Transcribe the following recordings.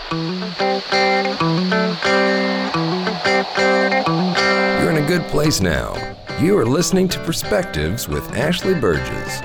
You're in a good place now. You are listening to Perspectives with Ashley Burgess.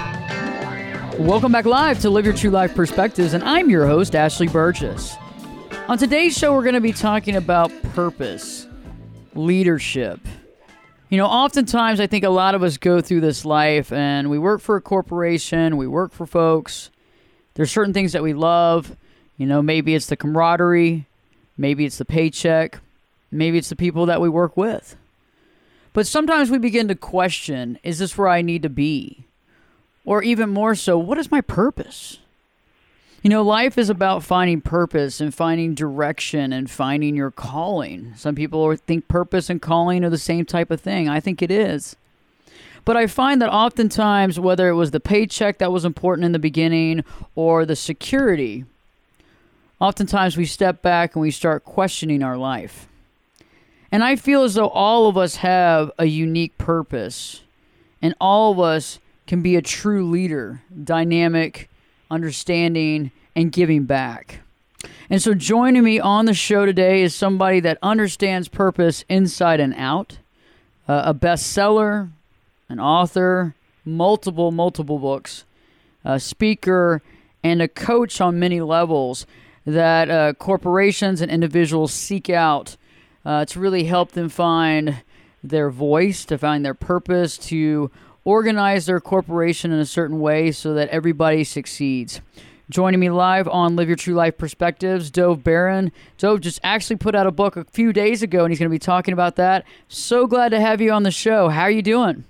Welcome back live to Live Your True Life Perspectives, and I'm your host, Ashley Burgess. On today's show, we're going to be talking about purpose, leadership. You know, oftentimes I think a lot of us go through this life and we work for a corporation, we work for folks. There's certain things that we love. You know, maybe it's the camaraderie, maybe it's the paycheck, maybe it's the people that we work with. But sometimes we begin to question, is this where I need to be? Or even more so, what is my purpose? You know, life is about finding purpose and finding direction and finding your calling. Some people think purpose and calling are the same type of thing. I think it is. But I find that oftentimes, whether it was the paycheck that was important in the beginning or the security, oftentimes we step back and we start questioning our life. And I feel as though all of us have a unique purpose, and all of us can be a true leader, dynamic, understanding, and giving back. And so joining me on the show today is somebody that understands purpose inside and out, a bestseller, an author, multiple books, a speaker, and a coach on many levels that corporations and individuals seek out to really help them find their voice, to find their purpose, to organize their corporation in a certain way so that everybody succeeds. Joining me live on Live Your True Life Perspectives, Dov Baron. Dov just actually put out a book a few days ago, and he's going to be talking about that. So glad to have you on the show. How are you doing?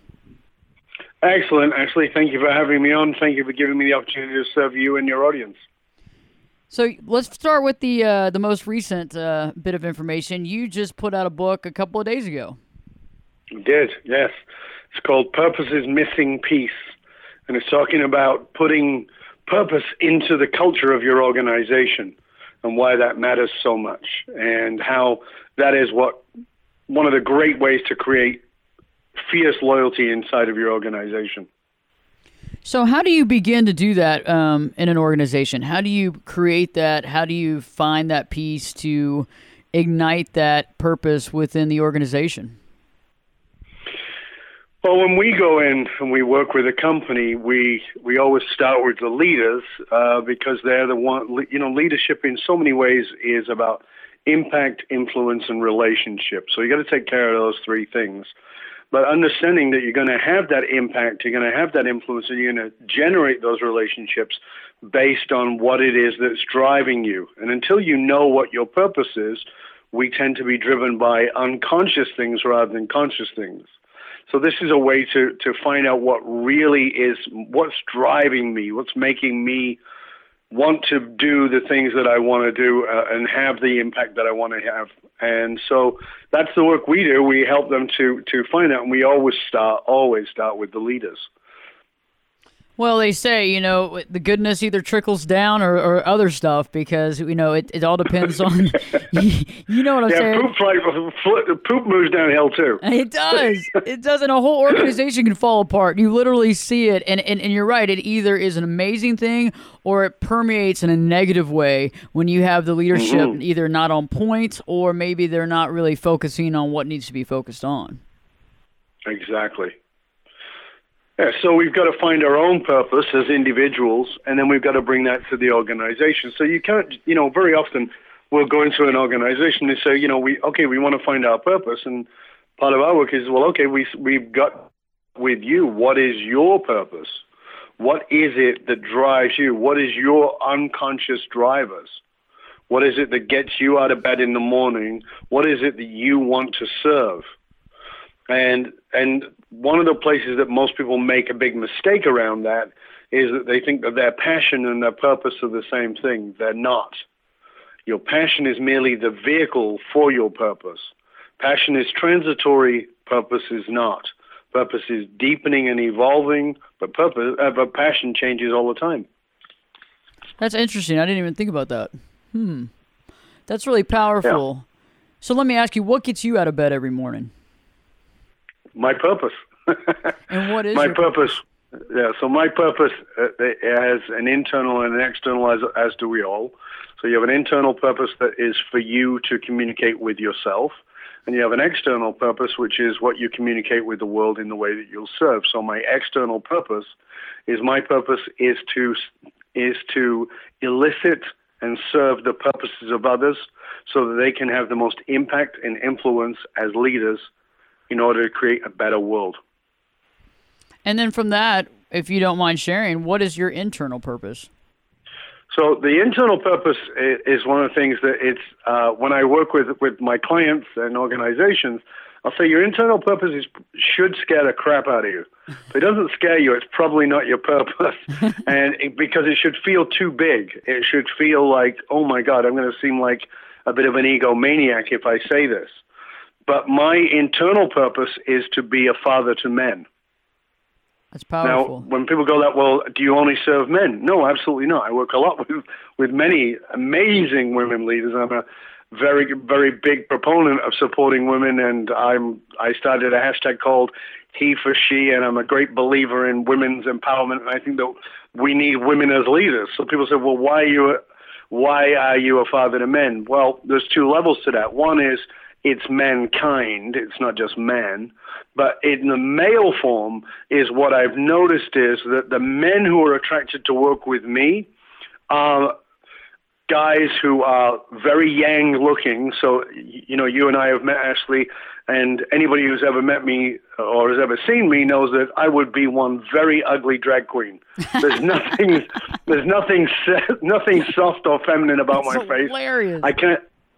Excellent, Ashley. Thank you for having me on. Thank you for giving me the opportunity to serve you and your audience. So let's start with the most recent bit of information. You just put out a book a couple of days ago. I did, yes. It's called Purpose is Missing Piece, and it's talking about putting purpose into the culture of your organization and why that matters so much, and how that is one of the great ways to create fierce loyalty inside of your organization. So how do you begin to do that in an organization? How do you create that? How do you find that piece to ignite that purpose within the organization? Well, when we go in and we work with a company, we always start with the leaders because they're the one. You know, leadership in so many ways is about impact, influence, and relationship. So you got to take care of those three things. But understanding that you're going to have that impact, you're going to have that influence, and you're going to generate those relationships based on what it is that's driving you. And until you know what your purpose is, we tend to be driven by unconscious things rather than conscious things. So this is a way to find out what really is, what's driving me, what's making me want to do the things that I want to do and have the impact that I want to have. And so that's the work we do. We help them to find out, and we always start with the leaders. Well, they say, you know, the goodness either trickles down or other stuff because, you know, it all depends on, you know what I'm saying? Poop moves downhill too. It does. It does, and a whole organization can fall apart. You literally see it, and you're right. It either is an amazing thing or it permeates in a negative way when you have the leadership either not on point or maybe they're not really focusing on what needs to be focused on. Exactly. Yeah, so we've got to find our own purpose as individuals, and then we've got to bring that to the organization. So you can't, you know, very often we'll go into an organization and say, you know, we want to find our purpose, and part of our work is, well, okay, we've got with you, what is your purpose? What is it that drives you? What is your unconscious drivers? What is it that gets you out of bed in the morning? What is it that you want to serve? And one of the places that most people make a big mistake around that is that they think that their passion and their purpose are the same thing. They're not. Your passion is merely the vehicle for your purpose. Passion is transitory, purpose is not. Purpose is deepening and evolving, but passion changes all the time. That's interesting. I didn't even think about that. That's really powerful. Yeah. So let me ask you, what gets you out of bed every morning? My purpose. And what is my purpose? Yeah, so my purpose has an internal and an external, as do we all. So you have an internal purpose that is for you to communicate with yourself, and you have an external purpose, which is what you communicate with the world in the way that you'll serve. So my external purpose is to elicit and serve the purposes of others so that they can have the most impact and influence as leaders in order to create a better world. And then from that, if you don't mind sharing, what is your internal purpose? So the internal purpose is one of the things that it's when I work with my clients and organizations, I'll say your internal purpose should scare the crap out of you. If it doesn't scare you, it's probably not your purpose, because it should feel too big. It should feel like, oh my God, I'm going to seem like a bit of an egomaniac if I say this. But my internal purpose is to be a father to men. That's powerful. Now, when people go that, well, do you only serve men? No, absolutely not. I work a lot with many amazing women leaders. I'm a very, very big proponent of supporting women, and I started a hashtag called He for She, and I'm a great believer in women's empowerment, and I think that we need women as leaders. So people say, well, why are you a father to men? Well, there's two levels to that. One is it's mankind, it's not just men. But in the male form is what I've noticed is that the men who are attracted to work with me are guys who are very yang looking. So, you know, you and I have met, Ashley, and anybody who's ever met me or has ever seen me knows that I would be one very ugly drag queen. There's nothing soft or feminine about my face. Hilarious. I can't.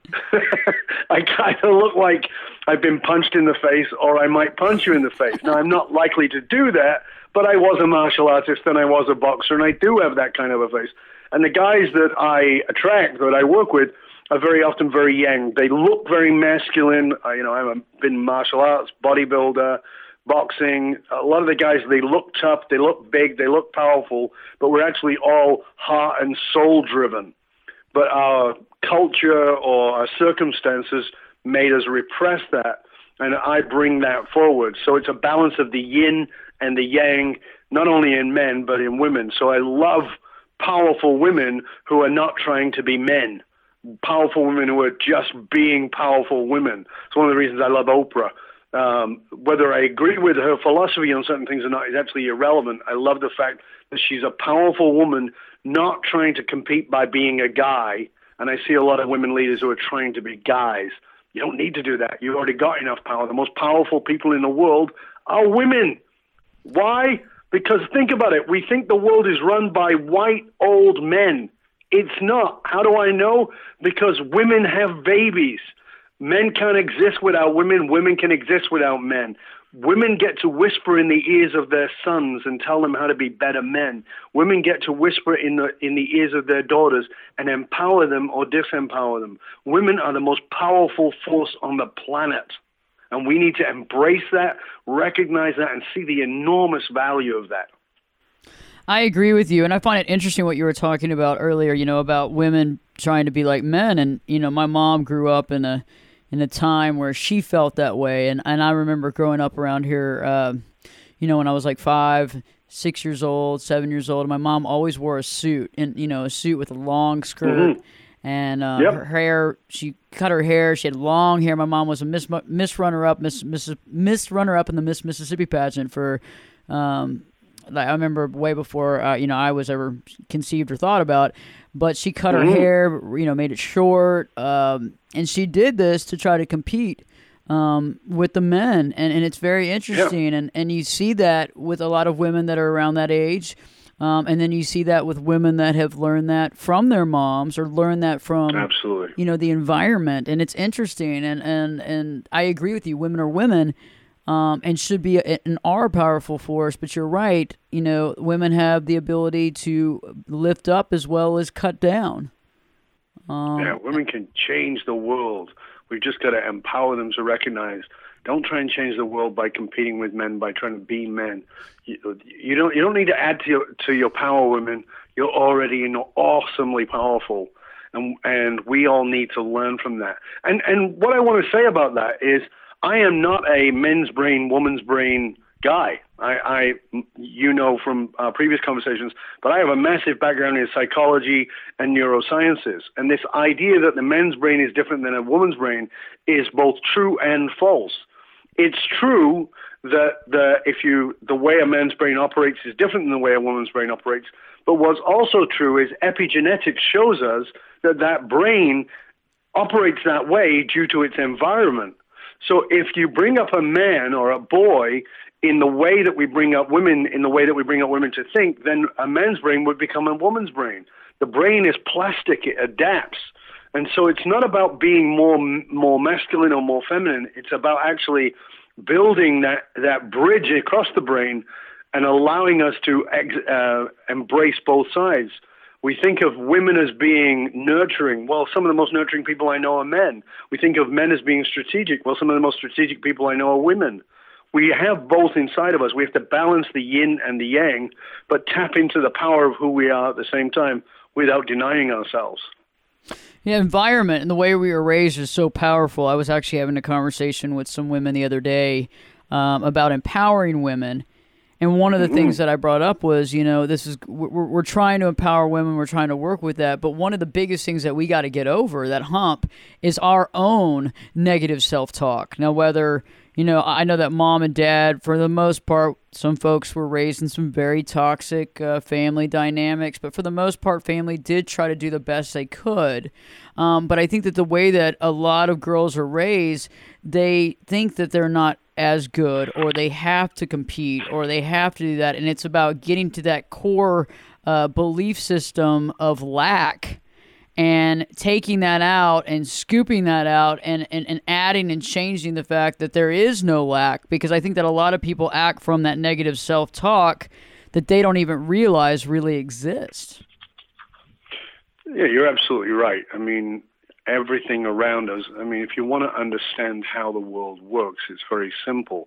I kind of look like I've been punched in the face, or I might punch you in the face. Now, I'm not likely to do that, but I was a martial artist and I was a boxer, and I do have that kind of a face. And the guys that I attract, that I work with, are very often very yang. They look very masculine. I've been martial arts, bodybuilder, boxing. A lot of the guys, they look tough, they look big, they look powerful, but we're actually all heart and soul driven. But our culture or our circumstances made us repress that, and I bring that forward. So it's a balance of the yin and the yang, not only in men, but in women. So I love powerful women who are not trying to be men, powerful women who are just being powerful women. It's one of the reasons I love Oprah. Whether I agree with her philosophy on certain things or not is actually irrelevant. I love the fact that she's a powerful woman, not trying to compete by being a guy. And I see a lot of women leaders who are trying to be guys. You don't need to do that. You've already got enough power. The most powerful people in the world are women. Why? Because think about it. We think the world is run by white old men. It's not. How do I know? Because women have babies. Men can't exist without women. Women can exist without men. Women get to whisper in the ears of their sons and tell them how to be better men. Women get to whisper in the ears of their daughters and empower them or disempower them. Women are the most powerful force on the planet. And we need to embrace that, recognize that, and see the enormous value of that. I agree with you, and I find it interesting what you were talking about earlier, about women trying to be like men. And, my mom grew up in a time where she felt that way. And I remember growing up around here, when I was like 5, 6 years old, 7 years old, my mom always wore a suit, and, a suit with a long skirt. Mm-hmm. And her hair, she cut her hair. She had long hair. My mom was a Miss Runner-Up, Miss Runner-Up in the Miss Mississippi pageant for, I remember way before, I was ever conceived or thought about. But she cut her hair, made it short. And she did this to try to compete with the men. And it's very interesting. Yeah. And you see that with a lot of women that are around that age. And then you see that with women that have learned that from their moms or learned that from, absolutely, the environment. And it's interesting. And I agree with you. Women are women and should be and are a powerful force. But you're right. Women have the ability to lift up as well as cut down. Women can change the world. We've just got to empower them to recognize. Don't try and change the world by competing with men, by trying to be men. You don't need to add to your power, women. You're already awesomely powerful, and we all need to learn from that. And what I want to say about that is, I am not a men's brain, woman's brain guy. You know from previous conversations, but I have a massive background in psychology and neurosciences. And this idea that the men's brain is different than a woman's brain is both true and false. It's true that the way a man's brain operates is different than the way a woman's brain operates. But what's also true is epigenetics shows us that brain operates that way due to its environment. So if you bring up a man or a boy in the way that we bring up women, in the way that we bring up women to think, then a man's brain would become a woman's brain. The brain is plastic, it adapts. And so it's not about being more masculine or more feminine. It's about actually building that bridge across the brain and allowing us to embrace both sides. We think of women as being nurturing. Well, some of the most nurturing people I know are men. We think of men as being strategic. Well, some of the most strategic people I know are women. We have both inside of us. We have to balance the yin and the yang, but tap into the power of who we are at the same time without denying ourselves. Yeah, environment and the way we were raised is so powerful. I was actually having a conversation with some women the other day about empowering women. And one of the things that I brought up was, we're trying to empower women, we're trying to work with that, but one of the biggest things that we got to get over, that hump, is our own negative self-talk. Now, whether, I know that mom and dad, for the most part, some folks were raised in some very toxic family dynamics, but for the most part, family did try to do the best they could. But I think that the way that a lot of girls are raised, they think that they're not as good, or they have to compete, or they have to do that. And it's about getting to that core belief system of lack and taking that out and scooping that out and adding and changing the fact that there is no lack, because I think that a lot of people act from that negative self-talk that they don't even realize really exists. Yeah, you're absolutely right. I mean, everything around us. I mean, if you want to understand how the world works, it's very simple.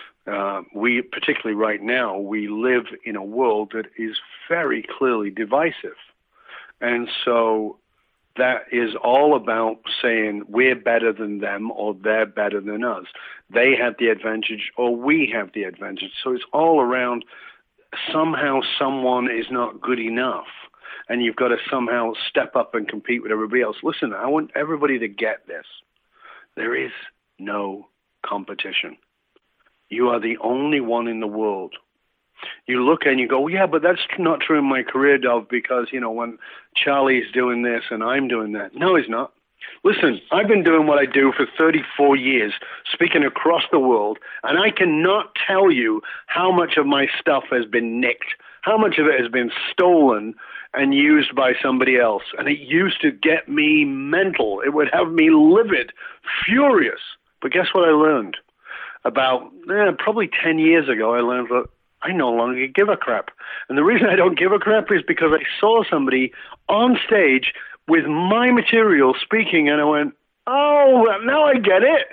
We, particularly right now, we live in a world that is very clearly divisive. And so that is all about saying we're better than them or they're better than us. They have the advantage or we have the advantage. So it's all around somehow someone is not good enough, and you've got to somehow step up and compete with everybody else. Listen, I want everybody to get this. There is no competition. You are the only one in the world. You look and you go, well, yeah, but that's not true in my career, Dov, because, when Charlie's doing this and I'm doing that. No, he's not. Listen, I've been doing what I do for 34 years, speaking across the world, and I cannot tell you how much of my stuff has been nicked, how much of it has been stolen and used by somebody else. And it used to get me mental. It would have me livid, furious. But guess what I learned? About probably 10 years ago, I learned that I no longer give a crap. And the reason I don't give a crap is because I saw somebody on stage with my material speaking, and I went, oh, now I get it.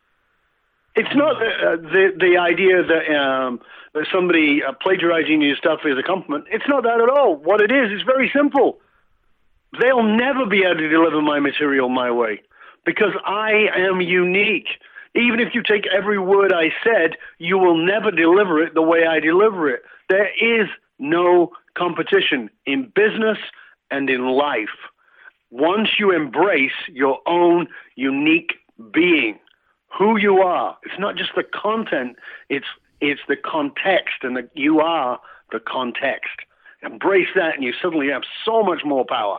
It's not the idea that somebody plagiarizing your stuff is a compliment. It's not that at all. What it is very simple. They'll never be able to deliver my material my way because I am unique. Even if you take every word I said, you will never deliver it the way I deliver it. There is no competition in business and in life. Once you embrace your own unique being, who you are, it's not just the content, it's the context, and that you are the context. Embrace that, and you suddenly have so much more power.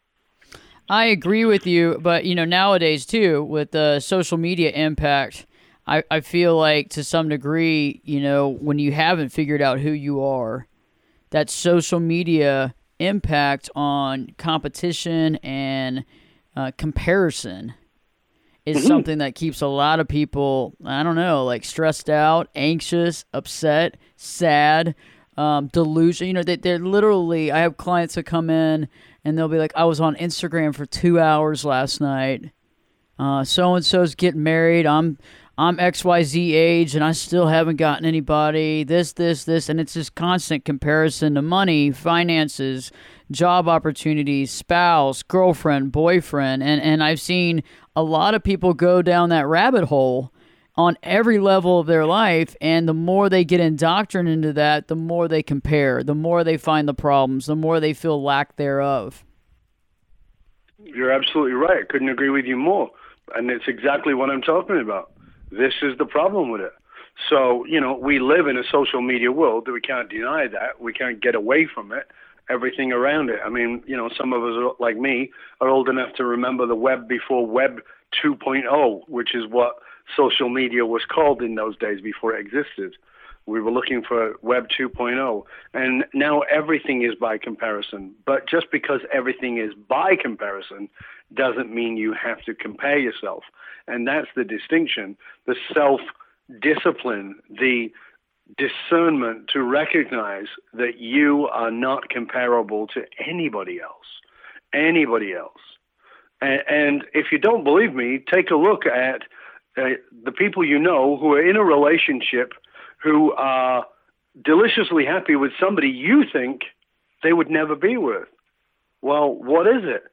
I agree with you, but nowadays too, with the social media impact, I feel like to some degree, when you haven't figured out who you are, that social media impact on competition and comparison is something that keeps a lot of people, like stressed out, anxious, upset, sad, delusion. They're literally, I have clients that come in and they'll be like, I was on Instagram for 2 hours last night. So-and-so's getting married. I'm XYZ age and I still haven't gotten anybody. This. And it's this constant comparison to money, finances, job opportunities, spouse, girlfriend, boyfriend. And I've seen a lot of people go down that rabbit hole on every level of their life. And the more they get indoctrinated into that, the more they compare, the more they find the problems, the more they feel lack thereof. You're absolutely right. I couldn't agree with you more. And it's exactly what I'm talking about. This is the problem with it. So, we live in a social media world that we can't deny that. We can't get away from it, everything around it. I mean, some of us, like me, are old enough to remember the web before Web 2.0, which is what social media was called in those days before it existed. We were looking for Web 2.0, and now everything is by comparison. But just because everything is by comparison doesn't mean you have to compare yourself. And that's the distinction, the self-discipline, the discernment to recognize that you are not comparable to anybody else. And if you don't believe me, take a look at the people you know who are in a relationship who are deliciously happy with somebody you think they would never be with. Well, what is it?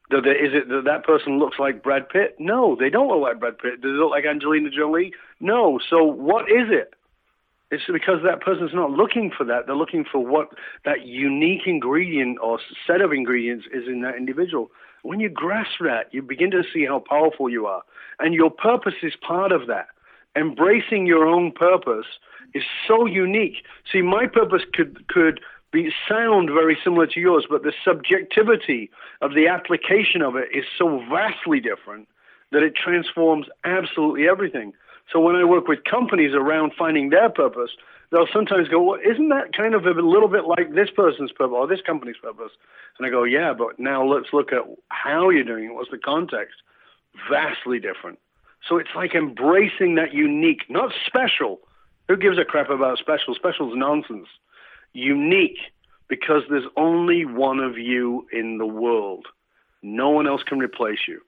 Is it that person looks like Brad Pitt? No, they don't look like Brad Pitt. Do they look like Angelina Jolie? No. So what is it? It's because that person's not looking for that. They're looking for what that unique ingredient or set of ingredients is in that individual. When you grasp that, you begin to see how powerful you are. And your purpose is part of that. Embracing your own purpose is so unique. See, my purpose could sound very similar to yours, but the subjectivity of the application of it is so vastly different that it transforms absolutely everything. So when I work with companies around finding their purpose, they'll sometimes go, well, isn't that kind of a little bit like this person's purpose or this company's purpose? And I go, yeah, but now let's look at how you're doing it. What's the context? Vastly different. So it's like embracing that unique, not special. Who gives a crap about special? Special's nonsense. Unique, because there's only one of you in the world. No one else can replace you.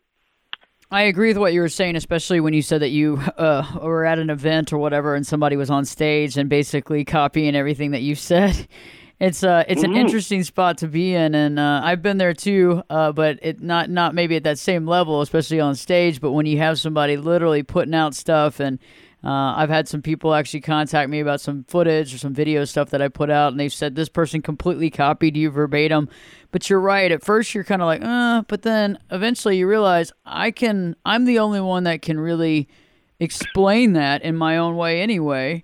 I agree with what you were saying, especially when you said that you were at an event or whatever and somebody was on stage and basically copying everything that you said. It's an interesting spot to be in, and I've been there too, but it not maybe at that same level, especially on stage, but when you have somebody literally putting out stuff, and I've had some people actually contact me about some footage or some video stuff that I put out, and they've said this person completely copied you verbatim. But you're right. At first, you're kind of like, but then eventually you realize I'm the only one that can really explain that in my own way anyway.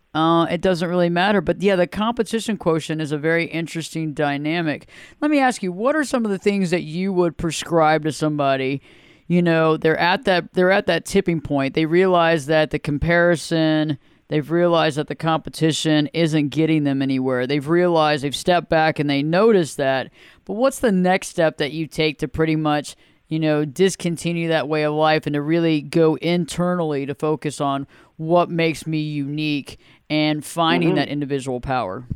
It doesn't really matter. But yeah, the competition quotient is a very interesting dynamic. Let me ask you, what are some of the things that you would prescribe to somebody? They're at that tipping point. They realize that the comparison, they've realized that the competition isn't getting them anywhere. They've realized, they've stepped back and they notice that. But what's the next step that you take to pretty much, discontinue that way of life and to really go internally to focus on what makes me unique and finding that individual power?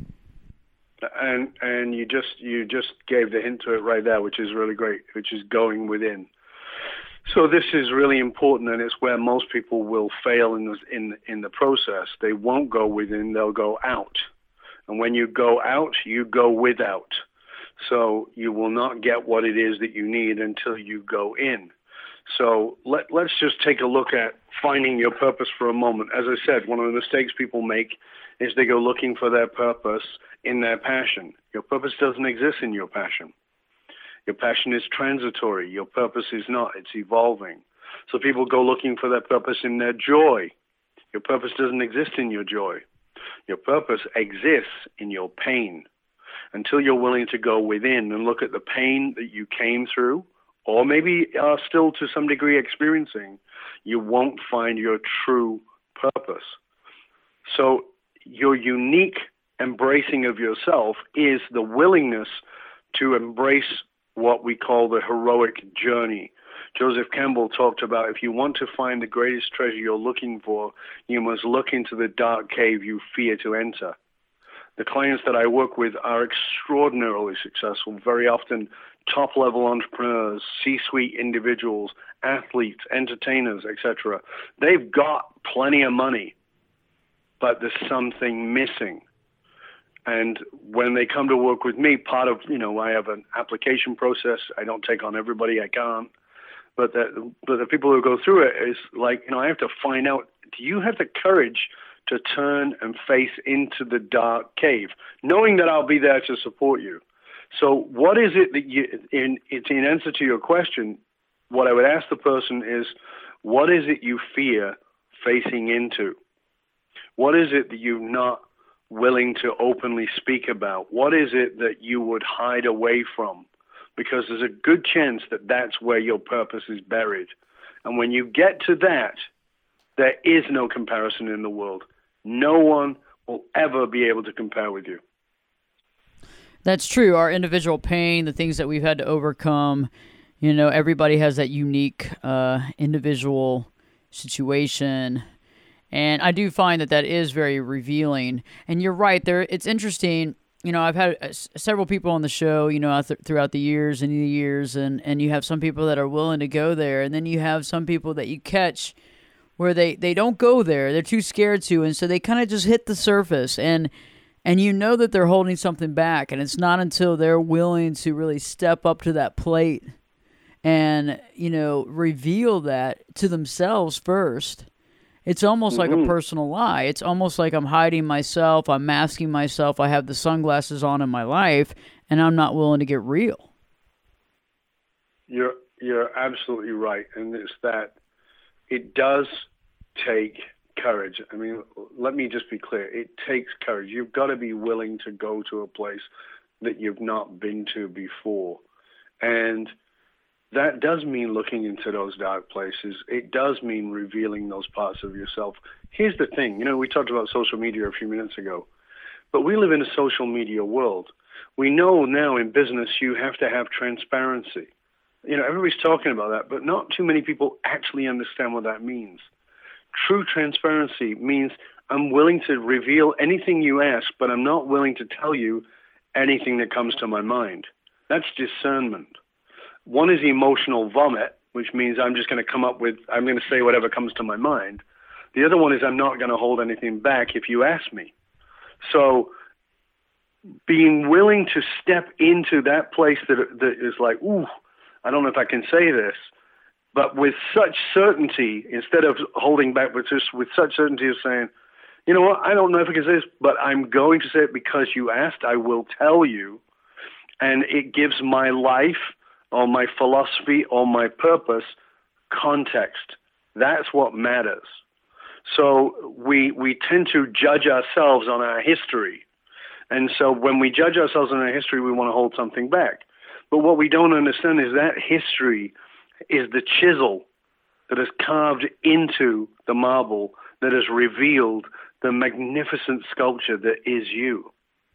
And you just gave the hint to it right there, which is really great, which is going within. So this is really important, and it's where most people will fail in the process. They won't go within; they'll go out. And when you go out, you go without. So you will not get what it is that you need until you go in. So let's just take a look at finding your purpose for a moment. As I said, one of the mistakes people make is they go looking for their purpose in their passion. Your purpose doesn't exist in your passion. Your passion is transitory. Your purpose is not. It's evolving. So people go looking for their purpose in their joy. Your purpose doesn't exist in your joy. Your purpose exists in your pain. Until you're willing to go within and look at the pain that you came through, or maybe are still to some degree experiencing, you won't find your true purpose. So your unique embracing of yourself is the willingness to embrace what we call the heroic journey. Joseph Campbell talked about, if you want to find the greatest treasure you're looking for, you must look into the dark cave you fear to enter. The clients that I work with are extraordinarily successful, very often top-level entrepreneurs, C-suite individuals, athletes, entertainers, etc. They've got plenty of money, but there's something missing. And when they come to work with me, part of, I have an application process. I don't take on everybody. I can't. But the people who go through it is like, I have to find out, Do you have the courage to turn and face into the dark cave, knowing that I'll be there to support you? So what is it that in answer to your question, what I would ask the person is, what is it you fear facing into? What is it that you're not willing to openly speak about? What is it that you would hide away from? Because there's a good chance that that's where your purpose is buried. And when you get to that, there is no comparison in the world. No one will ever be able to compare with you. That's true. Our individual pain, the things that we've had to overcome, everybody has that unique individual situation. And I do find that is very revealing. And you're right there. It's interesting. I've had several people on the show, throughout the years, and you have some people that are willing to go there. And then you have some people that you catch where they don't go there. They're too scared to. And so they kind of just hit the surface. And that they're holding something back. And it's not until they're willing to really step up to that plate and, reveal that to themselves first. It's almost like a personal lie. It's almost like I'm hiding myself. I'm masking myself. I have the sunglasses on in my life, and I'm not willing to get real. You're absolutely right. And it's that it does take courage. I mean, let me just be clear. It takes courage. You've got to be willing to go to a place that you've not been to before. And that does mean looking into those dark places. It does mean revealing those parts of yourself. Here's the thing. We talked about social media a few minutes ago, but we live in a social media world. We know now in business you have to have transparency. Everybody's talking about that, but not too many people actually understand what that means. True transparency means I'm willing to reveal anything you ask, but I'm not willing to tell you anything that comes to my mind. That's discernment. One is emotional vomit, which means I'm just going to say whatever comes to my mind. The other one is I'm not going to hold anything back if you ask me. So being willing to step into that place that is like, ooh, I don't know if I can say this, but with such certainty, instead of holding back, but just with such certainty of saying, you know what, I don't know if I can say this, but I'm going to say it because you asked, I will tell you. And it gives my life or my philosophy or my purpose context. That's what matters. So we tend to judge ourselves on our history. And so when we judge ourselves on our history, we want to hold something back. But what we don't understand is that history is the chisel that is carved into the marble that has revealed the magnificent sculpture that is you.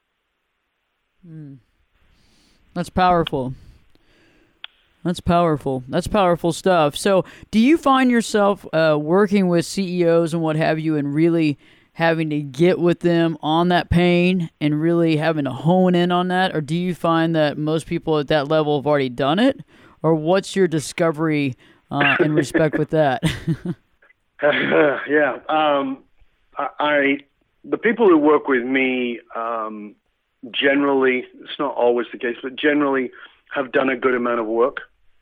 That's powerful. That's powerful. That's powerful stuff. So do you find yourself working with CEOs and what have you and really having to get with them on that pain and really having to hone in on that? Or do you find that most people at that level have already done it? Or what's your discovery in respect with that? Yeah. The people who work with me generally, it's not always the case, but generally have done a good amount of work.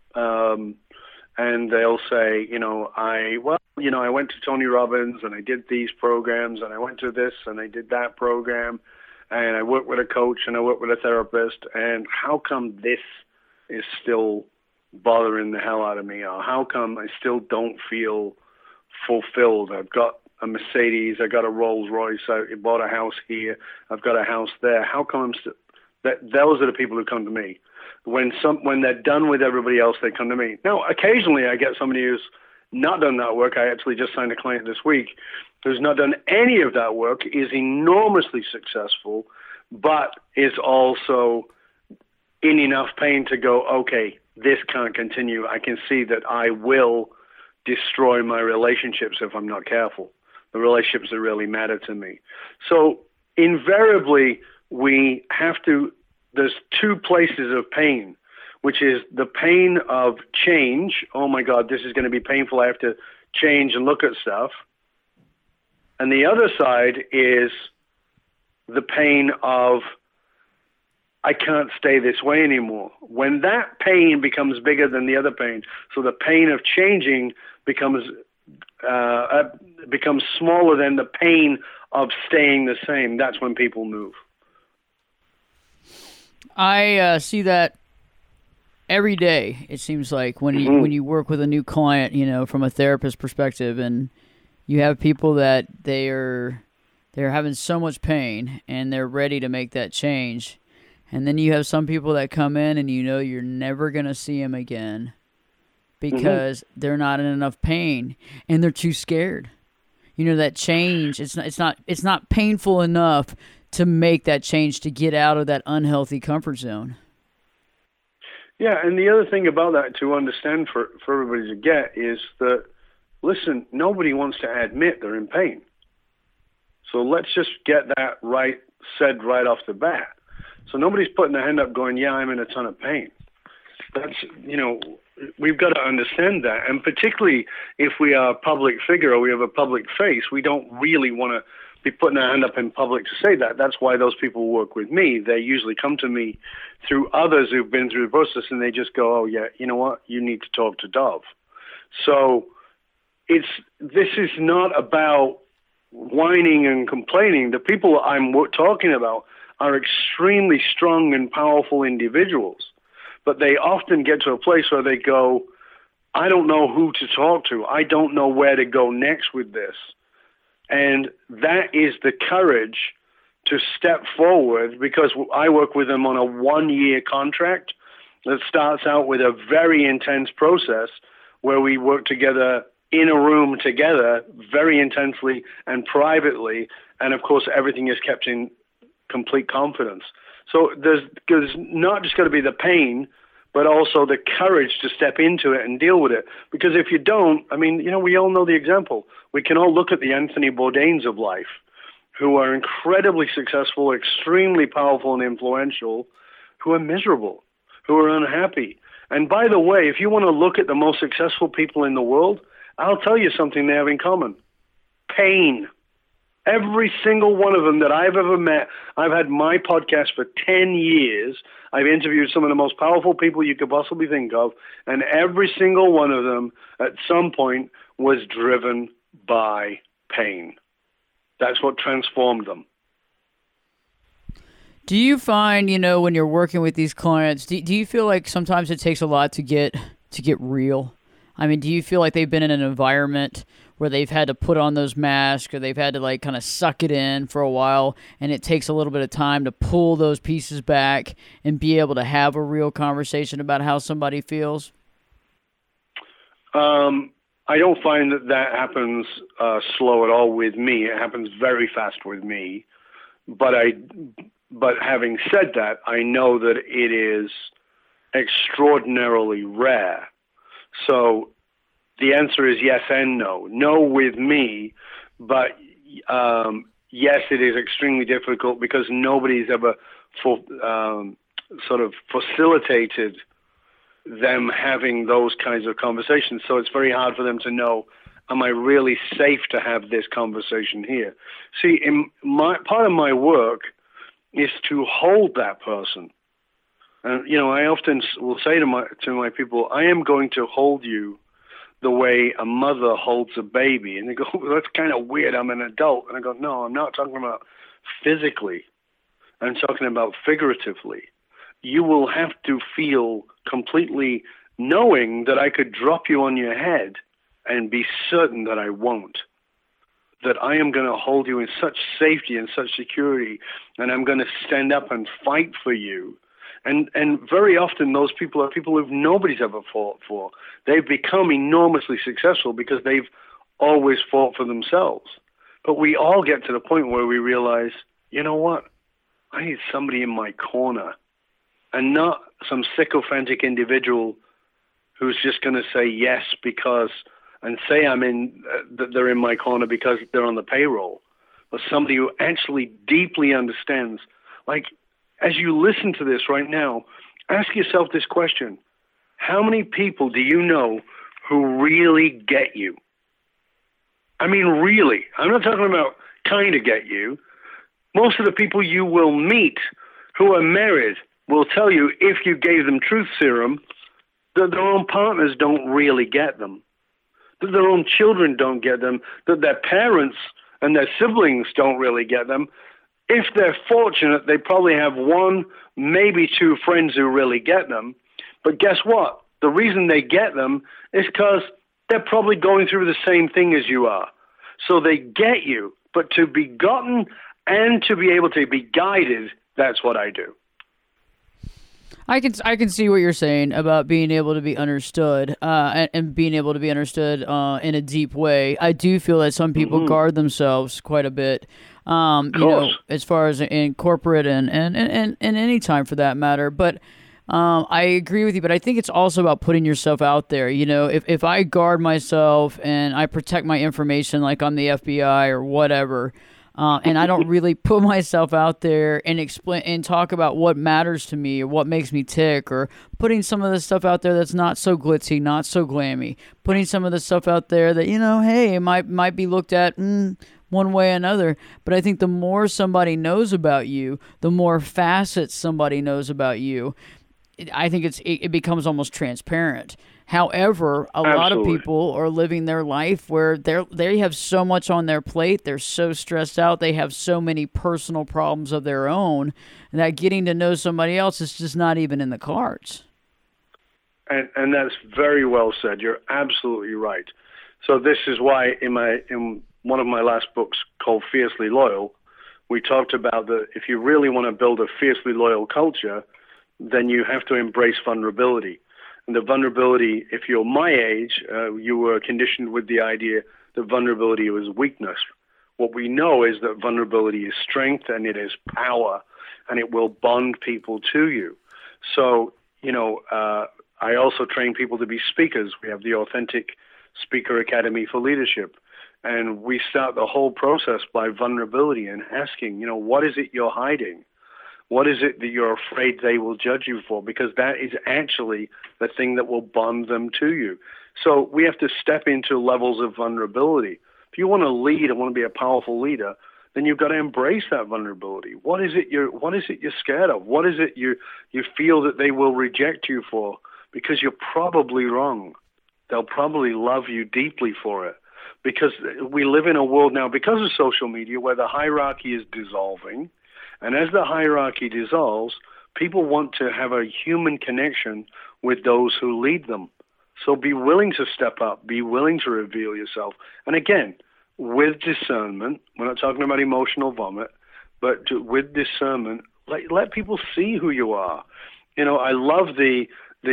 And they'll say, I went to Tony Robbins and I did these programs and I went to this and I did that program and I worked with a coach and I worked with a therapist, and how come this is still bothering the hell out of me? Or how come I still don't feel fulfilled? I've got a Mercedes, I got a Rolls Royce, I bought a house here, I've got a house there. How come those are the people who come to me? When they're done with everybody else, they come to me. Now, occasionally I get somebody who's not done that work. I actually just signed a client this week who's not done any of that work, is enormously successful, but is also in enough pain to go, okay, this can't continue. I can see that I will destroy my relationships if I'm not careful, the relationships that really matter to me. So invariably, there's two places of pain, which is the pain of change. Oh my God, this is going to be painful. I have to change and look at stuff. And the other side is the pain of, I can't stay this way anymore. When that pain becomes bigger than the other pain, so the pain of changing becomes becomes smaller than the pain of staying the same, that's when people move. I see that every day. It seems like when you work with a new client, from a therapist perspective, and you have people that they're having so much pain and they're ready to make that change, and then you have some people that come in and you're never gonna see them again because they're not in enough pain and they're too scared. That change. It's not painful enough to make that change, to get out of that unhealthy comfort zone. Yeah, and the other thing about that to understand for everybody to get is that, listen, nobody wants to admit they're in pain. So let's just get that said right off the bat. So nobody's putting their hand up going, yeah, I'm in a ton of pain. That's, we've got to understand that. And particularly if we are a public figure or we have a public face, we don't really want to be putting our hand up in public to say that. That's why those people work with me. They usually come to me through others who've been through the process, and they just go, oh, yeah, you know what? You need to talk to Dov. So this is not about whining and complaining. The people I'm talking about are extremely strong and powerful individuals, but they often get to a place where they go, I don't know who to talk to. I don't know where to go next with this. And that is the courage to step forward, because I work with them on a 1-year contract that starts out with a very intense process where we work together in a room together very intensely and privately. And of course, everything is kept in complete confidence. So there's not just going to be the pain, but also the courage to step into it and deal with it. Because if you don't, we all know the example. We can all look at the Anthony Bourdains of life, who are incredibly successful, extremely powerful and influential, who are miserable, who are unhappy. And by the way, if you want to look at the most successful people in the world, I'll tell you something they have in common. Pain. Every single one of them that I've ever met, I've had my podcast for 10 years. I've interviewed some of the most powerful people you could possibly think of, and every single one of them at some point was driven by pain. That's what transformed them. Do you find, when you're working with these clients, do you feel like sometimes it takes a lot to get real? Do you feel like they've been in an environment where they've had to put on those masks, or they've had to kind of suck it in for a while, and it takes a little bit of time to pull those pieces back and be able to have a real conversation about how somebody feels? I don't find that happens slow at all with me. It happens very fast with me. But having said that, I know that it is extraordinarily rare. So the answer is yes and no. No with me, but yes, it is extremely difficult because nobody's ever sort of facilitated them having those kinds of conversations. So it's very hard for them to know, am I really safe to have this conversation here? See, part of my work is to hold that person. And, I often will say to my people, I am going to hold you the way a mother holds a baby. And they go, well, that's kind of weird. I'm an adult. And I go, no, I'm not talking about physically. I'm talking about figuratively. You will have to feel completely knowing that I could drop you on your head and be certain that I won't. That I am going to hold you in such safety and such security, and I'm going to stand up and fight for you. And very often those people are people who nobody's ever fought for. They've become enormously successful because they've always fought for themselves. But we all get to the point where we realize, you know what? I need somebody in my corner, and not some sycophantic individual who's just going to say yes because, and say that they're in my corner because they're on the payroll, but somebody who actually deeply understands. Like, as you listen to this right now, ask yourself this question. How many people do you know who really get you? I mean, really. I'm not talking about kind of get you. Most of the people you will meet who are married will tell you, if you gave them truth serum, that their own partners don't really get them. that their own children don't get them, that their parents and their siblings don't really get them. If they're fortunate, they probably have one, maybe two friends who really get them. But guess what? The reason they get them is because they're probably going through the same thing as you are. So they get you. But to be gotten and to be able to be guided, that's what I do. I can see what you're saying about being able to be understood and being able to be understood in a deep way. I do feel that some people guard themselves quite a bit, as far as in corporate and any time for that matter. But I agree with you, but I think it's also about putting yourself out there. If I guard myself and I protect my information like I'm the FBI or whatever, and I don't really put myself out there and explain and talk about what matters to me or what makes me tick, or putting some of the stuff out there that's not so glitzy, not so glammy, putting some of the stuff out there that, hey, it might be looked at one way or another. But I think the more somebody knows about you, the more facets somebody knows about you, I think it becomes almost transparent. However, a lot of people are living their life where they have so much on their plate. They're so stressed out. They have so many personal problems of their own that getting to know somebody else is just not even in the cards. And that's very well said. You're absolutely right. So this is why in one of my last books called Fiercely Loyal, we talked about that if you really want to build a fiercely loyal culture, then you have to embrace vulnerability. And the vulnerability, if you're my age, you were conditioned with the idea that vulnerability was weakness. What we know is that vulnerability is strength and it is power, and it will bond people to you. So, I also train people to be speakers. We have the Authentic Speaker Academy for Leadership. And we start the whole process by vulnerability and asking, what is it you're hiding? What is it that you're afraid they will judge you for? Because that is actually the thing that will bond them to you. So we have to step into levels of vulnerability. If you want to lead and want to be a powerful leader, then you've got to embrace that vulnerability. What is it you're scared of? What is it you feel that they will reject you for? Because you're probably wrong. They'll probably love you deeply for it. Because we live in a world now, because of social media, where the hierarchy is dissolving. And as the hierarchy dissolves, people want to have a human connection with those who lead them. So be willing to step up, be willing to reveal yourself. And again, with discernment, we're not talking about emotional vomit, but with discernment, let people see who you are. I love the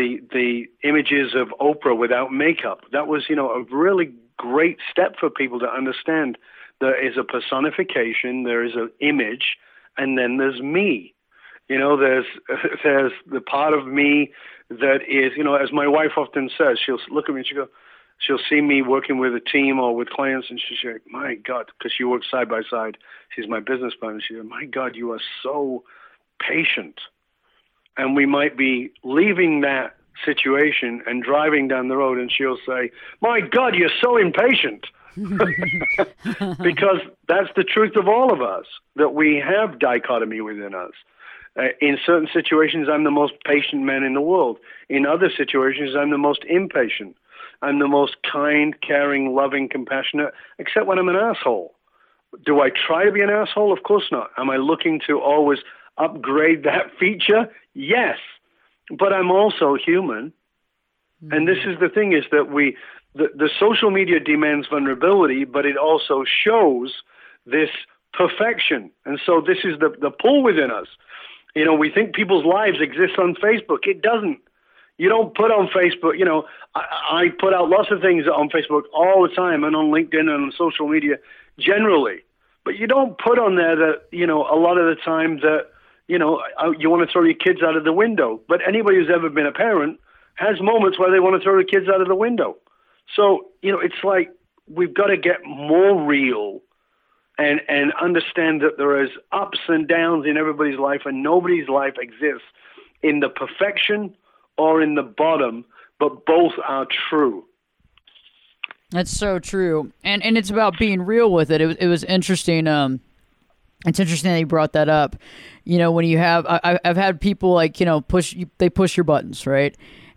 images of Oprah without makeup. That was, a really great step for people to understand there is a personification, there is an image, and then there's me. There's the part of me that is, as my wife often says, she'll look at me and she'll see me working with a team or with clients, and she'll say, my God, because she works side by side. She's my business partner. She said, my God, you are so patient. And we might be leaving that situation and driving down the road, and she'll say, my God, you're so impatient. Because that's the truth of all of us, that we have dichotomy within us. In certain situations, I'm the most patient man in the world. In other situations, I'm the most impatient. I'm the most kind, caring, loving, compassionate, except when I'm an asshole. Do I try to be an asshole? Of course not. Am I looking to always upgrade that feature? Yes. But I'm also human. And this is the thing, is that the social media demands vulnerability, but it also shows this perfection. And so this is the pull within us. We think people's lives exist on Facebook. It doesn't. You don't put on Facebook, I put out lots of things on Facebook all the time and on LinkedIn and on social media generally. But you don't put on there that, a lot of the time that, you want to throw your kids out of the window. But anybody who's ever been a parent has moments where they want to throw their kids out of the window. So, it's like we've got to get more real and understand that there is ups and downs in everybody's life, and nobody's life exists in the perfection or in the bottom, but both are true. That's so true. And it's about being real with it. It was interesting. It's interesting that you brought that up. When you have, I've had people push your buttons, right?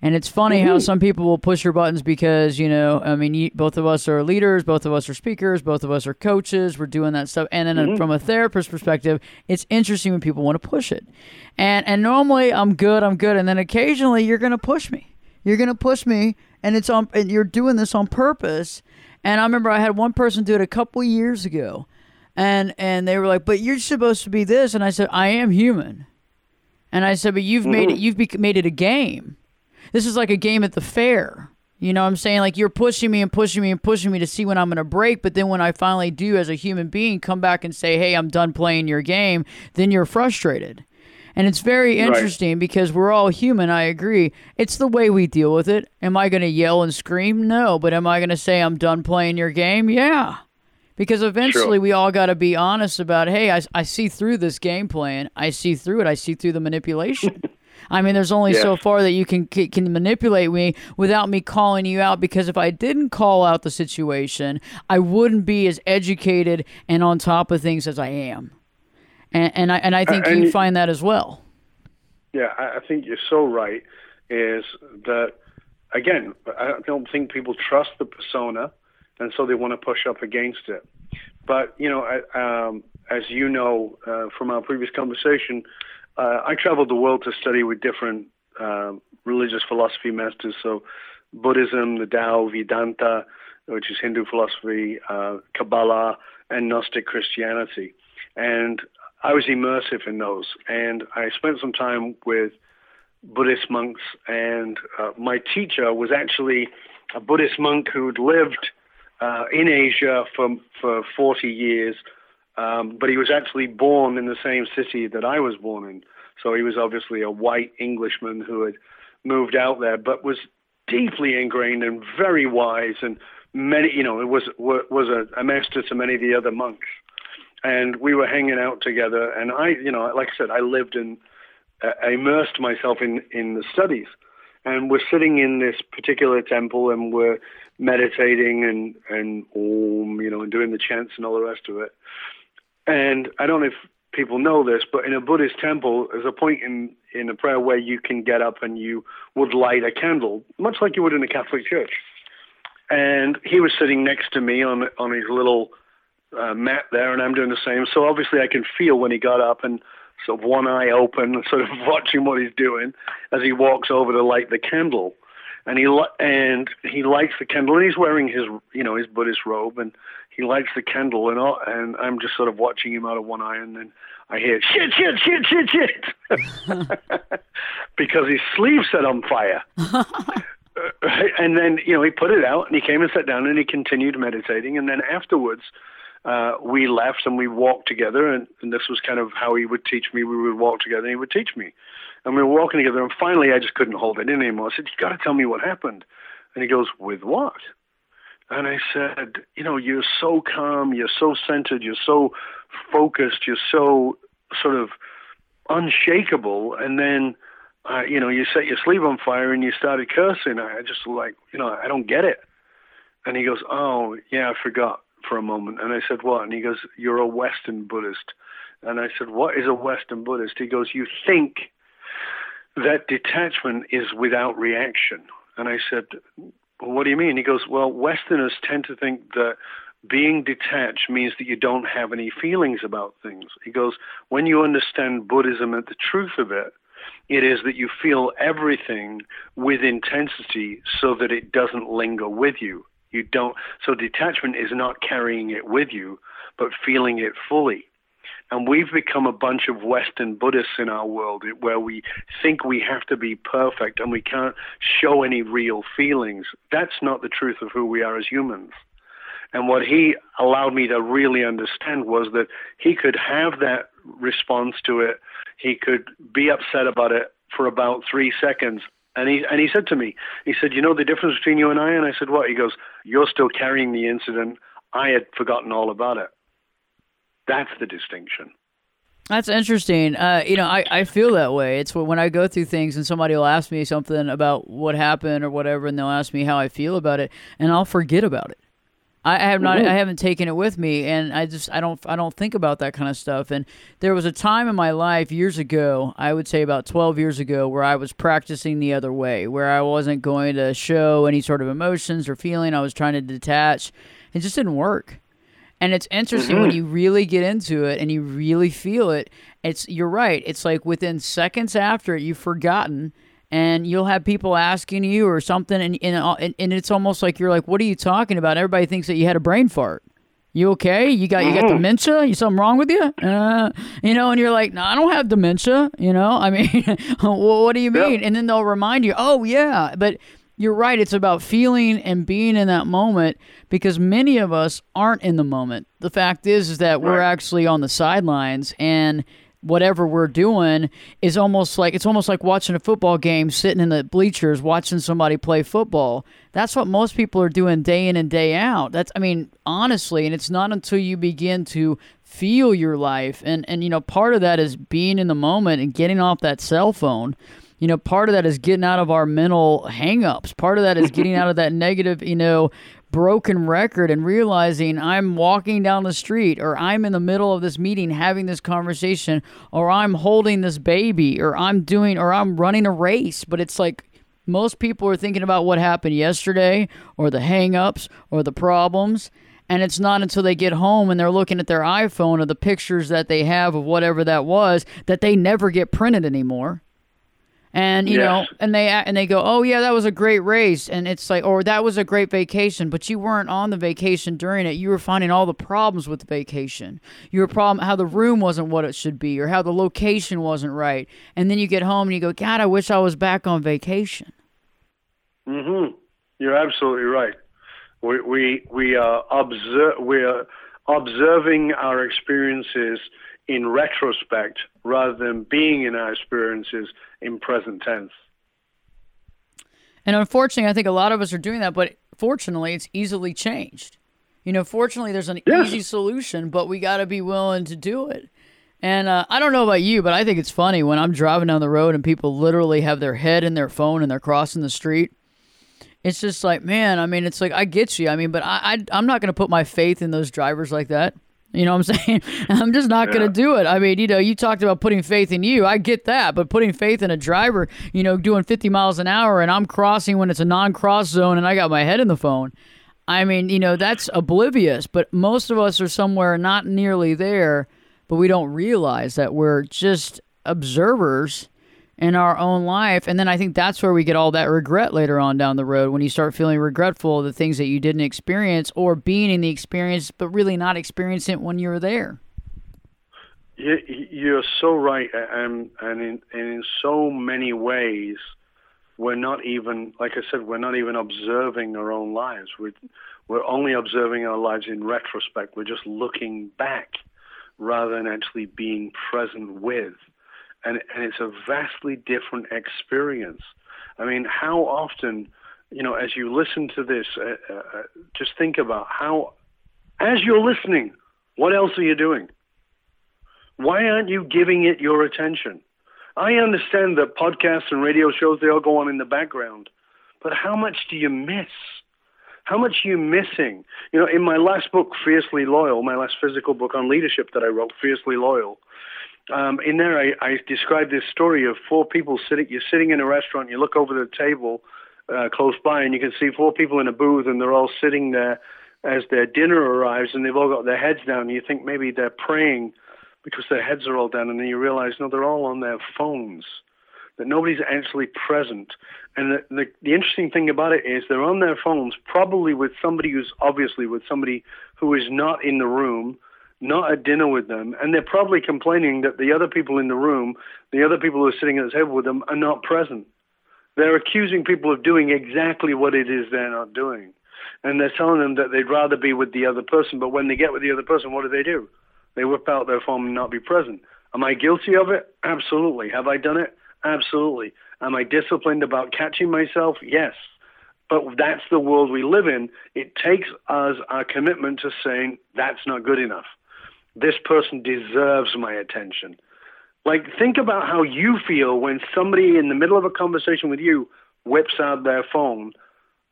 And it's funny how some people will push your buttons because, both of us are leaders, both of us are speakers, both of us are coaches, we're doing that stuff. And then from a therapist perspective, it's interesting when people want to push it. And normally I'm good. And then occasionally you're going to push me. You're going to push me, and and you're doing this on purpose. And I remember I had one person do it a couple years ago, and they were like, "But you're supposed to be this." And I said, "I am human." And I said, "But you've made it a game. This is like a game at the fair." You know what I'm saying? Like, you're pushing me to see when I'm going to break. But then when I finally do, as a human being, come back and say, "Hey, I'm done playing your game," then you're frustrated. And it's very interesting because we're all human. I agree. It's the way we deal with it. Am I going to yell and scream? No. But am I going to say I'm done playing your game? Yeah. Because eventually we all got to be honest about, hey, I see through this game plan. I see through it. I see through the manipulation. I mean, there's only so far that you can manipulate me without me calling you out, because if I didn't call out the situation, I wouldn't be as educated and on top of things as I am. And I think you find that as well. Yeah, I think you're so right, is that, again, I don't think people trust the persona, and so they want to push up against it. But, as you know from our previous conversation, I traveled the world to study with different religious philosophy masters, so Buddhism, the Tao, Vedanta, which is Hindu philosophy, Kabbalah, and Gnostic Christianity. And I was immersive in those, and I spent some time with Buddhist monks, and my teacher was actually a Buddhist monk who'd lived in Asia for 40 years, but he was actually born in the same city that I was born in. So he was obviously a white Englishman who had moved out there, but was deeply ingrained and very wise, and many, it was a master to many of the other monks. And we were hanging out together, and I like I said, I immersed myself in the studies. And we're sitting in this particular temple, and we're meditating and Om, and doing the chants and all the rest of it. And I don't know if people know this, but in a Buddhist temple, there's a point in a prayer where you can get up and you would light a candle, much like you would in a Catholic church. And he was sitting next to me on his little mat there, and I'm doing the same. So obviously I can feel when he got up and sort of one eye open, sort of watching what he's doing as he walks over to light the candle. And he lights the candle, and he's wearing his his Buddhist robe, and he lights the candle, and I'm just sort of watching him out of one eye, and then I hear shit because his sleeve set on fire. And then he put it out, and he came and sat down, and he continued meditating, and then afterwards we left and we walked together, and this was kind of how he would teach me. We would walk together and he would teach me. And we were walking together, and finally I just couldn't hold it in anymore. I said, "You got to tell me what happened." And he goes, "With what?" And I said, "You're so calm, you're so centered, you're so focused, you're so sort of unshakable. And then, you set your sleeve on fire and you started cursing. I just I don't get it." And he goes, "Oh, yeah, I forgot for a moment." And I said, "What?" And he goes, "You're a Western Buddhist." And I said, "What is a Western Buddhist?" He goes, "You think that detachment is without reaction." And I said, "Well, what do you mean?" He goes, "Well, Westerners tend to think that being detached means that you don't have any feelings about things." He goes, "When you understand Buddhism and the truth of it, it is that you feel everything with intensity so that it doesn't linger with you. So detachment is not carrying it with you, but feeling it fully." And we've become a bunch of Western Buddhists in our world where we think we have to be perfect and we can't show any real feelings. That's not the truth of who we are as humans. And what he allowed me to really understand was that he could have that response to it. He could be upset about it for about 3 seconds. And he said to me, he said, "You know the difference between you and I?" And I said, "What?" He goes, "You're still carrying the incident. I had forgotten all about it." That's the distinction. That's interesting. I feel that way. It's when I go through things and somebody will ask me something about what happened or whatever, and they'll ask me how I feel about it, and I'll forget about it. I have not. I haven't taken it with me, and I don't think about that kind of stuff. And there was a time in my life years ago, I would say about 12 years ago, where I was practicing the other way, where I wasn't going to show any sort of emotions or feeling. I was trying to detach. It just didn't work. And it's interesting when you really get into it and you really feel it. You're right. It's like within seconds after you've forgotten. And you'll have people asking you or something, and it's almost like you're like, "What are you talking about?" Everybody thinks that you had a brain fart. You okay? You got dementia? You something wrong with you? And you're like, "No, I don't have dementia." I mean, well, what do you mean? Yeah. And then they'll remind you, "Oh yeah," but you're right. It's about feeling and being in that moment because many of us aren't in the moment. The fact is that we're actually on the sidelines and. Whatever we're doing is almost like watching a football game, sitting in the bleachers, watching somebody play football. That's what most people are doing day in and day out. Honestly, and it's not until you begin to feel your life. And part of that is being in the moment and getting off that cell phone. Part of that is getting out of our mental hang-ups. Part of that is getting out of that negative, broken record and realizing I'm walking down the street or I'm in the middle of this meeting having this conversation or I'm holding this baby or I'm running a race. But it's like most people are thinking about what happened yesterday or the hang-ups or the problems. And it's not until they get home and they're looking at their iPhone or the pictures that they have of whatever that was that they never get printed anymore. And, and they go, "Oh, yeah, that was a great race." And it's like, or that was a great vacation, but you weren't on the vacation during it. You were finding all the problems with the vacation. How the room wasn't what it should be or how the location wasn't right. And then you get home and you go, "God, I wish I was back on vacation." You're absolutely right. We are observing our experiences in retrospect rather than being in our experiences in present tense. And unfortunately, I think a lot of us are doing that, but fortunately, it's easily changed. Fortunately, there's an easy solution, but we got to be willing to do it. And I don't know about you, but I think it's funny when I'm driving down the road and people literally have their head in their phone and they're crossing the street. It's just like, man, I mean, it's like, I get you. I mean, but I'm not going to put my faith in those drivers like that. You know what I'm saying? I'm just not going to do it. I mean, you talked about putting faith in you. I get that. But putting faith in a driver, doing 50 miles an hour and I'm crossing when it's a non-cross zone and I got my head in the phone. I mean, that's oblivious. But most of us are somewhere not nearly there, but we don't realize that we're just observers in our own life. And then I think that's where we get all that regret later on down the road when you start feeling regretful of the things that you didn't experience or being in the experience but really not experiencing it when you were there. You're so right. And in so many ways, we're not even, like I said, we're not even observing our own lives. We're only observing our lives in retrospect. We're just looking back rather than actually being present with. And it's a vastly different experience. I mean, how often, as you listen to this, just think about how, as you're listening, what else are you doing? Why aren't you giving it your attention? I understand that podcasts and radio shows, they all go on in the background. But how much do you miss? How much are you missing? In my last book, Fiercely Loyal, my last physical book on leadership that I wrote, Fiercely Loyal, in there, I described this story of four people you're sitting in a restaurant, you look over the table close by, and you can see four people in a booth, and they're all sitting there as their dinner arrives, and they've all got their heads down, and you think maybe they're praying because their heads are all down, and then you realize, no, they're all on their phones, that nobody's actually present. And the interesting thing about it is they're on their phones, probably with somebody who is not in the room, not at dinner with them, and they're probably complaining that the other people in the room, the other people who are sitting at the table with them, are not present. They're accusing people of doing exactly what it is they're not doing. And they're telling them that they'd rather be with the other person, but when they get with the other person, what do? They whip out their phone and not be present. Am I guilty of it? Absolutely. Have I done it? Absolutely. Am I disciplined about catching myself? Yes. But that's the world we live in. It takes us our commitment to saying, that's not good enough. This person deserves my attention. Like, think about how you feel when somebody in the middle of a conversation with you whips out their phone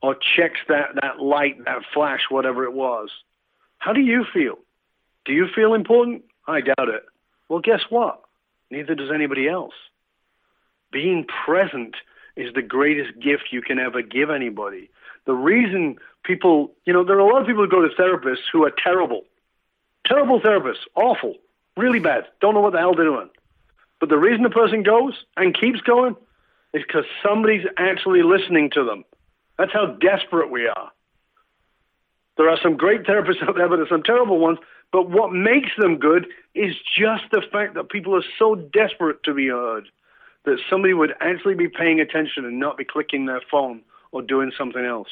or checks that light, that flash, whatever it was. How do you feel? Do you feel important? I doubt it. Well, guess what? Neither does anybody else. Being present is the greatest gift you can ever give anybody. The reason people, there are a lot of people who go to therapists who are terrible. Terrible therapists, awful, really bad, don't know what the hell they're doing. But the reason the person goes and keeps going is because somebody's actually listening to them. That's how desperate we are. There are some great therapists out there, but there's some terrible ones. But what makes them good is just the fact that people are so desperate to be heard that somebody would actually be paying attention and not be clicking their phone or doing something else.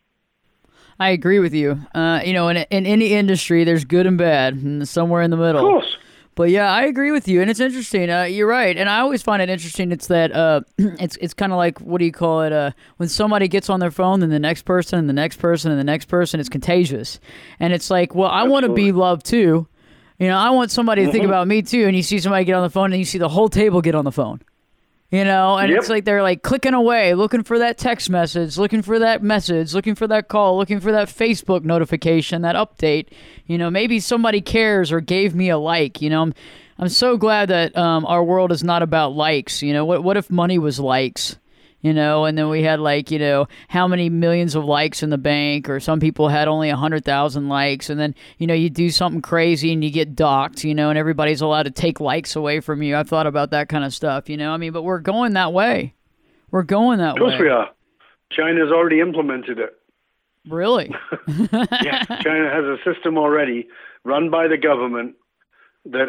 I agree with you. In any industry, there's good and bad, and somewhere in the middle. Of course. But yeah, I agree with you, and it's interesting. You're right, and I always find it interesting. It's that it's kind of like, what do you call it? When somebody gets on their phone, then the next person, and the next person, and the next person, it's contagious. And it's like, well, I want to be loved too. I want somebody to think about me too. And you see somebody get on the phone, and you see the whole table get on the phone. And It's like they're like clicking away, looking for that text message, looking for that message, looking for that call, looking for that Facebook notification, that update. Maybe somebody cares or gave me a like. I'm so glad that our world is not about likes. What if money was likes? And then we had how many millions of likes in the bank, or some people had only 100,000 likes, and then you do something crazy and you get docked, and everybody's allowed to take likes away from you. I've thought about that kind of stuff, but we're going that way. We're going that way. Of course we are. China's already implemented it. Really? Yeah, China has a system already run by the government that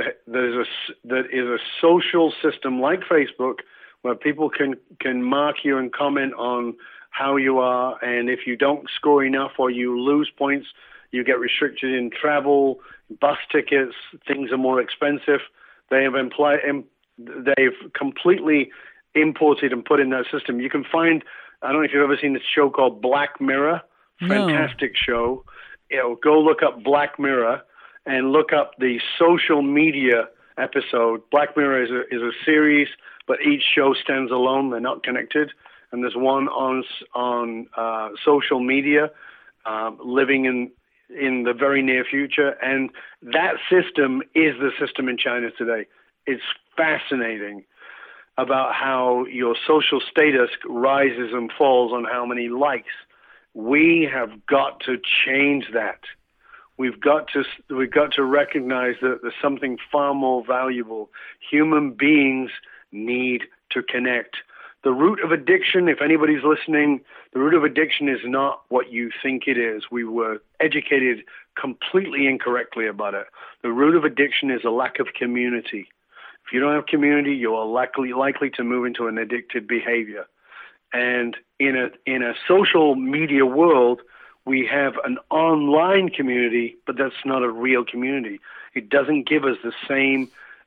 is a social system like Facebook, where people can mark you and comment on how you are, and if you don't score enough or you lose points, you get restricted in travel, bus tickets, things are more expensive. They've completely imported and put in that system. You can find, I don't know if you've ever seen this show called Black Mirror, fantastic show. Go look up Black Mirror and look up the social media episode. Black Mirror is a series, but each show stands alone. They're not connected. And there's one on social media, living in the very near future. And that system is the system in China today. It's fascinating about how your social status rises and falls on how many likes. We have got to change that. We've got to recognize that there's something far more valuable. Human beings need to connect. The root of addiction, if anybody's listening, the root of addiction is not what you think it is. We were educated completely incorrectly about it. The root of addiction is a lack of community. If you don't have community, you are likely to move into an addictive behavior. And in a social media world, we have an online community, but that's not a real community. It doesn't give us the same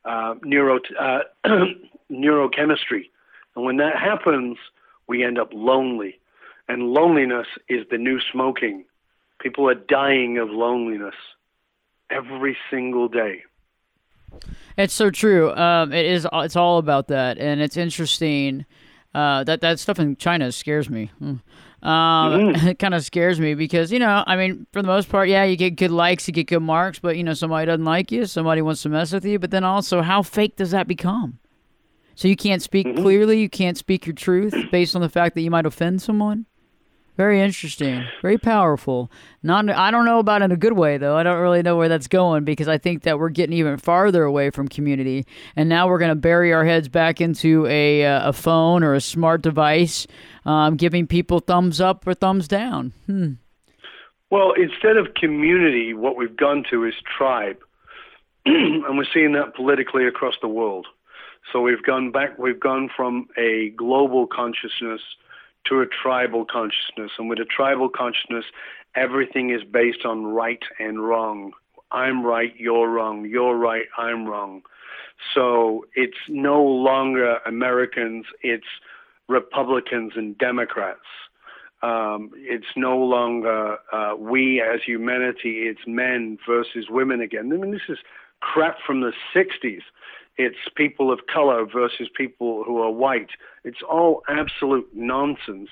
neurochemistry. And when that happens, we end up lonely. And loneliness is the new smoking. People are dying of loneliness every single day. It's so true. It's all about that. And it's interesting. That stuff in China scares me. It kind of scares me because, for the most part, yeah, you get good likes, you get good marks, but, somebody doesn't like you, somebody wants to mess with you, but then also, how fake does that become? So you can't speak clearly, you can't speak your truth based on the fact that you might offend someone? Very interesting, very powerful. I don't know about it in a good way, though. I don't really know where that's going because I think that we're getting even farther away from community, and now we're going to bury our heads back into a phone or a smart device, giving people thumbs up or thumbs down. Well, instead of community, what we've gone to is tribe, and we're seeing that politically across the world. So we've gone from a global consciousness to a tribal consciousness. And with a tribal consciousness, everything is based on right and wrong. I'm right, you're wrong. You're right, I'm wrong. So it's no longer Americans, it's Republicans and Democrats. It's no longer we as humanity, it's men versus women again. This is crap from the 60s. It's people of color versus people who are white. It's all absolute nonsense.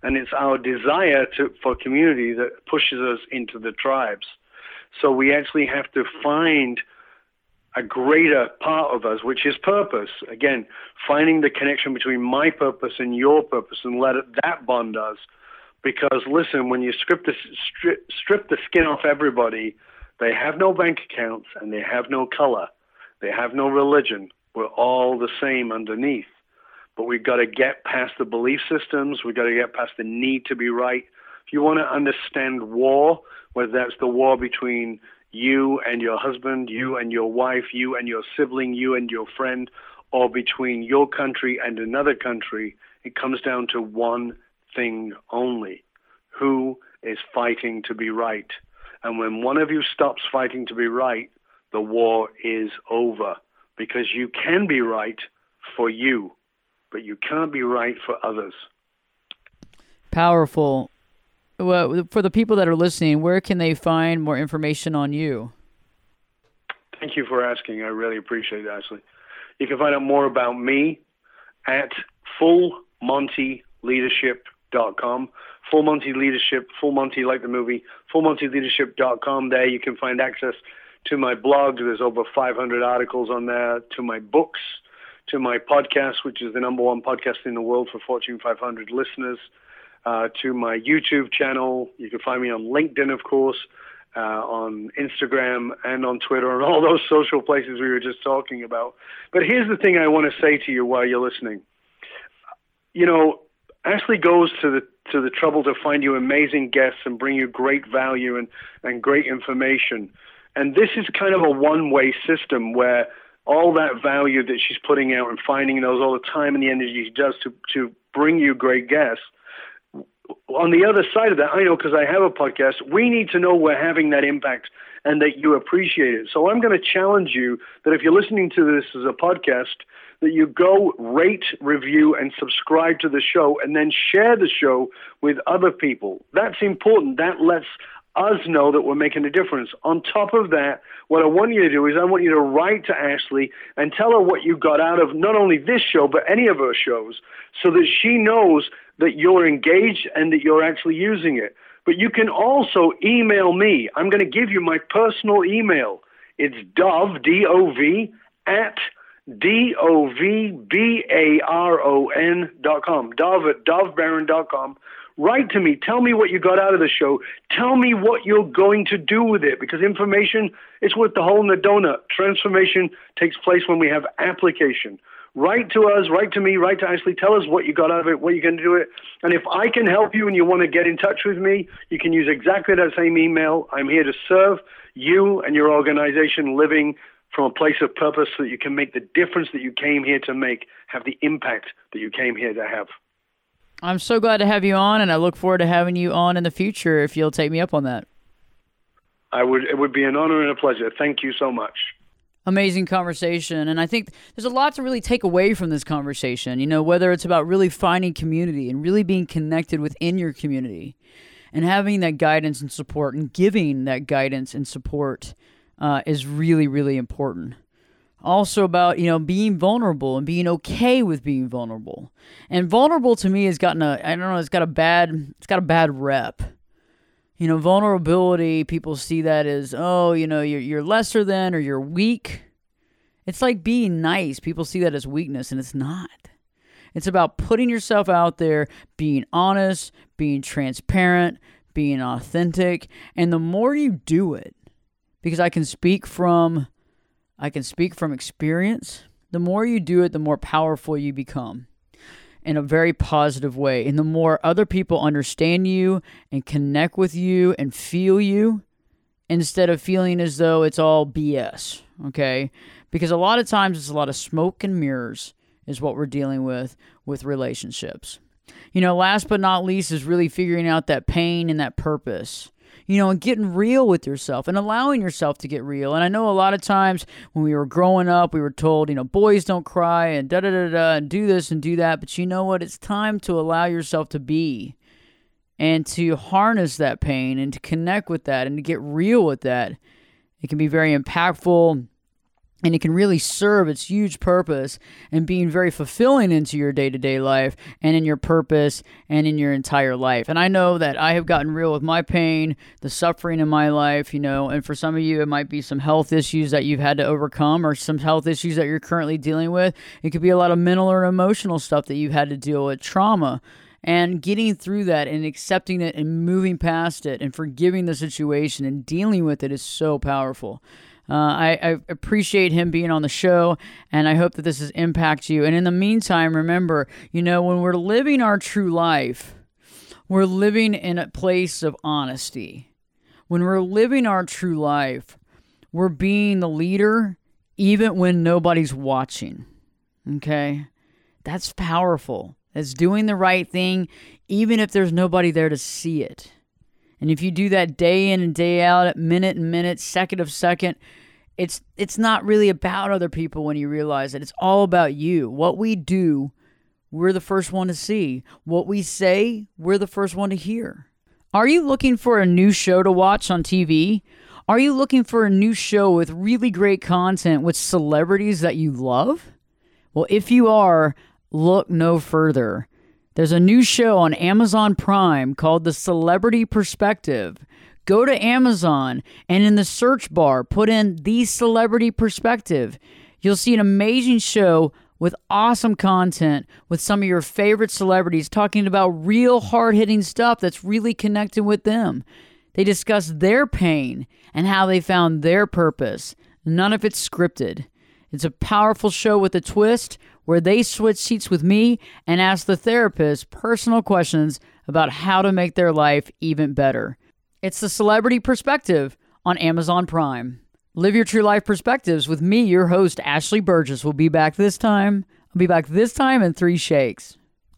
And it's our desire for community that pushes us into the tribes. So we actually have to find a greater part of us, which is purpose. Again, finding the connection between my purpose and your purpose, and that bond us. Because listen, when you strip the skin off everybody, they have no bank accounts and they have no color. They have no religion. We're all the same underneath. But we've got to get past the belief systems. We've got to get past the need to be right. If you want to understand war, whether that's the war between you and your husband, you and your wife, you and your sibling, you and your friend, or between your country and another country, it comes down to one thing only. Who is fighting to be right? And when one of you stops fighting to be right, the war is over. Because you can be right for you, but you can't be right for others. Powerful. Well, for the people that are listening, where can they find more information on you? Thank you for asking. I really appreciate it, Ashley. You can find out more about me at fullmontyleadership.com. Full Monty Leadership, Full Monty like the movie, fullmontyleadership.com. There you can find access to my blog. There's over 500 articles on there, to my books, to my podcast, which is the #1 podcast in the world for Fortune 500 listeners, to my YouTube channel. You can find me on LinkedIn, of course, on Instagram and on Twitter and all those social places we were just talking about. But here's the thing I want to say to you while you're listening. You know, Ashley goes to the trouble to find you amazing guests and bring you great value and great information. And this is kind of a one-way system where all that value that she's putting out and finding those, all the time and the energy she does to bring you great guests. On the other side of that, I know because I have a podcast, we need to know we're having that impact and that you appreciate it. So I'm going to challenge you that if you're listening to this as a podcast, that you go rate, review, and subscribe to the show, and then share the show with other people. That's important. That lets us know that we're making a difference. On top of that, what I want you to do is I want you to write to Ashley and tell her what you got out of not only this show, but any of her shows, so that she knows that you're engaged and that you're actually using it. But you can also email me. I'm going to give you my personal email. It's Dov, D-O-V, at DOVBARON.com. Dov at dovbaron.com. Write to me. Tell me what you got out of the show. Tell me what you're going to do with it, because information is worth the hole in the donut. Transformation takes place when we have application. Write to us, write to me, write to Ashley. Tell us what you got out of it, what you're going to do it. And if I can help you and you want to get in touch with me, you can use exactly that same email. I'm here to serve you and your organization living from a place of purpose so that you can make the difference that you came here to make, have the impact that you came here to have. I'm so glad to have you on, and I look forward to having you on in the future if you'll take me up on that. It would be an honor and a pleasure. Thank you so much. Amazing conversation, and I think there's a lot to really take away from this conversation, you know, whether it's about really finding community and really being connected within your community and having that guidance and support and giving that guidance and support is really, really important. Also about, you know, being vulnerable and being okay with being vulnerable. And vulnerable to me has gotten it's got a bad rep. You know, vulnerability, people see that as, oh, you know, you're lesser than, or you're weak. It's like being nice. People see that as weakness, and it's not. It's about putting yourself out there, being honest, being transparent, being authentic. And the more you do it, because I can speak from experience, the more you do it, the more powerful you become. In a very positive way. And the more other people understand you and connect with you and feel you, instead of feeling as though it's all BS, okay? Because a lot of times it's a lot of smoke and mirrors is what we're dealing with relationships. You know, last but not least is really figuring out that pain and that purpose. You know, and getting real with yourself and allowing yourself to get real. And I know a lot of times when we were growing up, we were told, you know, boys don't cry and da-da-da-da and do this and do that. But you know what? It's time to allow yourself to be and to harness that pain and to connect with that and to get real with that. It can be very impactful And it can really serve its huge purpose and being very fulfilling into your day-to-day life and in your purpose and in your entire life. And I know that I have gotten real with my pain, the suffering in my life, and for some of you, it might be some health issues that you've had to overcome or some health issues that you're currently dealing with. It could be a lot of mental or emotional stuff that you've had to deal with, trauma. And getting through that and accepting it and moving past it and forgiving the situation and dealing with it is so powerful. I appreciate him being on the show, and I hope that this has impacted you. And in the meantime, remember, when we're living our true life, we're living in a place of honesty. When we're living our true life, we're being the leader even when nobody's watching. Okay? That's powerful. That's doing the right thing even if there's nobody there to see it. And if you do that day in and day out, minute and minute, second of second, it's not really about other people when you realize that it's all about you. What we do, we're the first one to see. What we say, we're the first one to hear. Are you looking for a new show to watch on TV? Are you looking for a new show with really great content with celebrities that you love? Well, if you are, look no further. There's a new show on Amazon Prime called The Celebrity Perspective. Go to Amazon and in the search bar, put in The Celebrity Perspective. You'll see an amazing show with awesome content with some of your favorite celebrities talking about real hard-hitting stuff that's really connected with them. They discuss their pain and how they found their purpose. None of it's scripted. It's a powerful show with a twist where they switch seats with me and ask the therapist personal questions about how to make their life even better. It's The Celebrity Perspective on Amazon Prime. Live your true life perspectives with me, your host, Ashley Burgess. We'll be back this time. I'll be back this time in 3 shakes.